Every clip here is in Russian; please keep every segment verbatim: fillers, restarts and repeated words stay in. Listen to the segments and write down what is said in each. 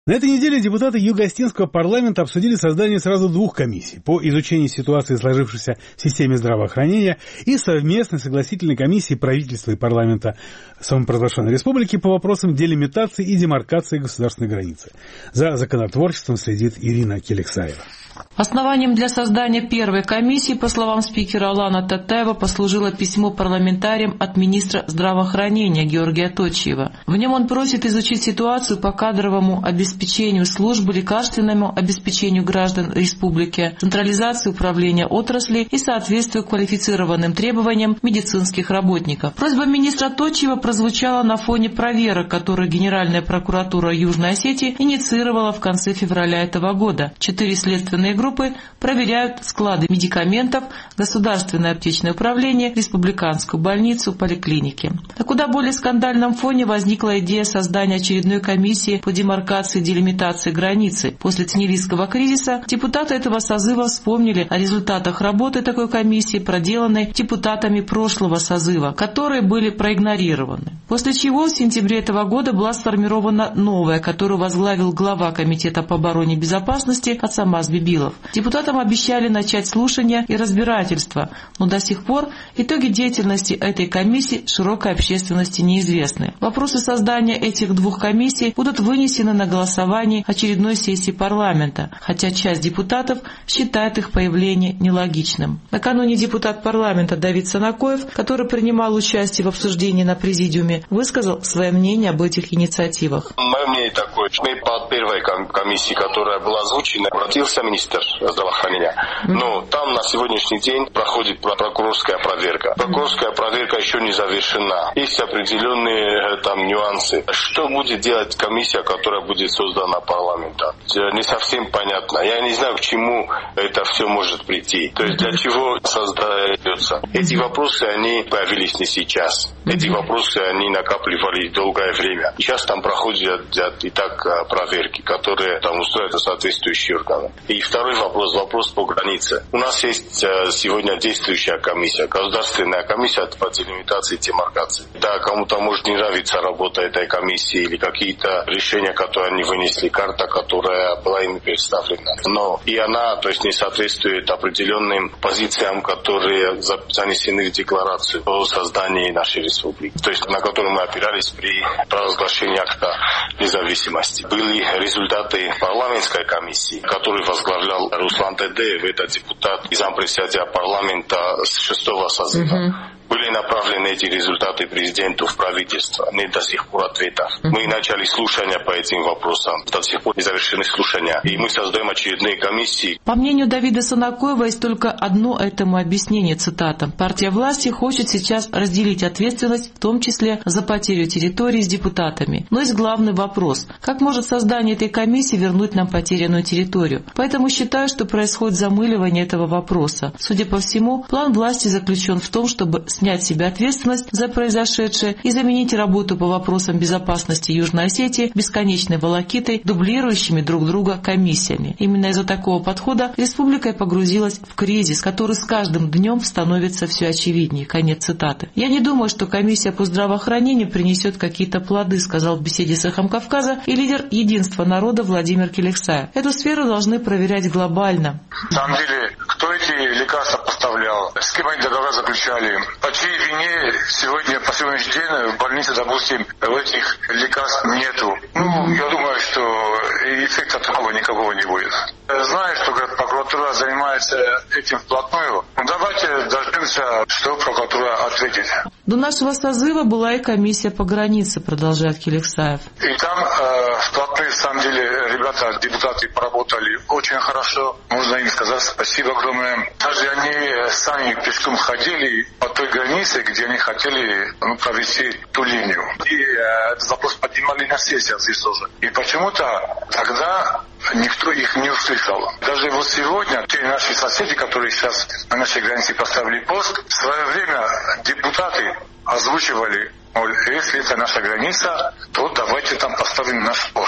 На этой неделе депутаты Юго-Остинского парламента обсудили создание сразу двух комиссий по изучению ситуации, сложившейся в системе здравоохранения, и совместной согласительной комиссии правительства и парламента самопровозглашенной республики по вопросам делимитации и демаркации государственной границы. За законотворчеством следит Ирина Келексаева. Основанием для создания первой комиссии, по словам спикера Алана Татаева, послужило письмо парламентариям от министра здравоохранения Георгия Точиева. В нем он просит изучить ситуацию по кадровому обеспечению службы, лекарственному обеспечению граждан республики, централизации управления отрасли и соответствию квалифицированным требованиям медицинских работников. Просьба министра Точиева прозвучала на фоне проверок, которые Генеральная прокуратура Южной Осетии инициировала в конце февраля этого года. Четыре следственные группы проверяют склады медикаментов, государственное аптечное управление, республиканскую больницу, поликлиники. На куда более скандальном фоне возникла идея создания очередной комиссии по демаркации и делимитации границы. После Цнилийского кризиса депутаты этого созыва вспомнили о результатах работы такой комиссии, проделанной депутатами прошлого созыва, которые были проигнорированы. После чего в сентябре этого года была сформирована новая, которую возглавил глава Комитета по обороне и безопасности Ацамаз Бибилов. Депутатам обещали начать слушания и разбирательства, но до сих пор итоги деятельности этой комиссии широкой общественности неизвестны. Вопросы создания этих двух комиссий будут вынесены на голосование очередной сессии парламента, хотя часть депутатов считает их появление нелогичным. Накануне депутат парламента Давид Санакоев, который принимал участие в обсуждении на президиуме, высказал свое мнение об этих инициативах. Мое мнение такое, что мы по первой комиссии, которая была озвучена, обратился министр здравоохранения. Но там на сегодняшний день проходит прокурорская проверка. Прокурорская проверка еще не завершена. Есть определенные там нюансы. Что будет делать комиссия, которая будет создана парламентом? Не совсем понятно. Я не знаю, к чему это все может прийти. То есть для чего создается. Эти вопросы, они появились не сейчас. Эти вопросы, они накапливались долгое время. Сейчас там проходят и так проверки, которые там устраивают соответствующие органы. И второй вопрос, вопрос по границе. У нас есть сегодня действующая комиссия, государственная комиссия по делимитации и демаркации. Да, кому-то может не нравиться работа этой комиссии или какие-то решения, которые они вынесли, карта, которая была им представлена. Но и она, то есть, не соответствует определенным позициям, которые занесены в декларацию о создании нашей республики. То есть, на которую мы опирались при провозглашении акта независимости. Были результаты парламентской комиссии, который возглавлял Руслан Тедеев, это депутат и зампредседателя парламента с шестого созыва. Uh-huh. Были направлены эти результаты президенту в правительство. Нет до сих пор ответов. Uh-huh. Мы начали слушания по этим вопросам. До сих пор не завершены слушания. И мы создаем очередные комиссии. По мнению Давида Санакоева, есть только одно этому объяснение, цитата. Партия власти хочет сейчас разделить ответственность, в том числе за потерю территории с депутатами. Но есть главный вопрос. Как может создание этой комиссии вернуть нам потерянную территорию? Поэтому считаю, что происходит замыливание этого вопроса. Судя по всему, план власти заключен в том, чтобы снять с себя ответственность за произошедшее и заменить работу по вопросам безопасности Южной Осетии бесконечной волокитой, дублирующими друг друга комиссиями. Именно из-за такого подхода республика погрузилась в кризис, который с каждым днем становится все очевиднее. Конец цитаты. «Я не думаю, что комиссия по здравоохранению принесет какие-то плоды», сказал в беседе с «Эхом Кавказа» и лидер Единства народа Владимир Келексаев. Эту сферу должны проверять глобально. На самом деле, кто эти лекарства поставлял, с кем они договора заключали, по чьей вине сегодня, по сегодняшний день в больнице, допустим, этих лекарств нету. Ну, я думаю, что эффекта такого никакого не будет. Знаю, что прокуратура занимается этим вплотную. Ну, давайте дождемся, что прокуратура ответит. До нашего созыва была и комиссия по границе, продолжает Келексаев. И там э, вплотную, на самом деле, ребята, депутаты поработали очень хорошо. Можно им сказать спасибо огромное. Даже они сами пешком ходили по той границе, где они хотели ну, провести ту линию. И э, этот вопрос поднимали на сессиях здесь тоже. И почему-то тогда никто их не услышал. Даже вот сегодня те наши соседи, которые сейчас на нашей границе поставили пост, в свое время депутаты озвучивали, мол, если это наша граница, то давайте там поставим наш пост.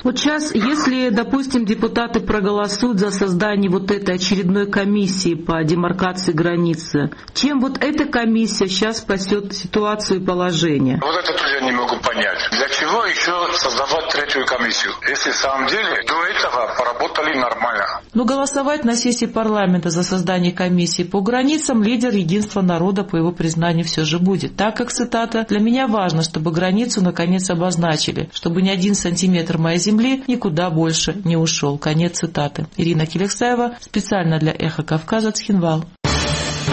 Вот сейчас, если, допустим, депутаты проголосуют за создание вот этой очередной комиссии по демаркации границы, чем вот эта комиссия сейчас спасет ситуацию и положение? Вот это тоже я не могу понять. Для чего еще создавать третью комиссию, если в самом деле до этого поработали нормально? Но голосовать на сессии парламента за создание комиссии по границам лидер Единства народа, по его признанию, все же будет. Так как, цитата, «Для меня важно, чтобы границу наконец обозначили, чтобы ни один сантиметр моей земли никуда больше не ушел». Конец цитаты. Ирина Келексаева, специально для «Эхо Кавказа», Цхинвал.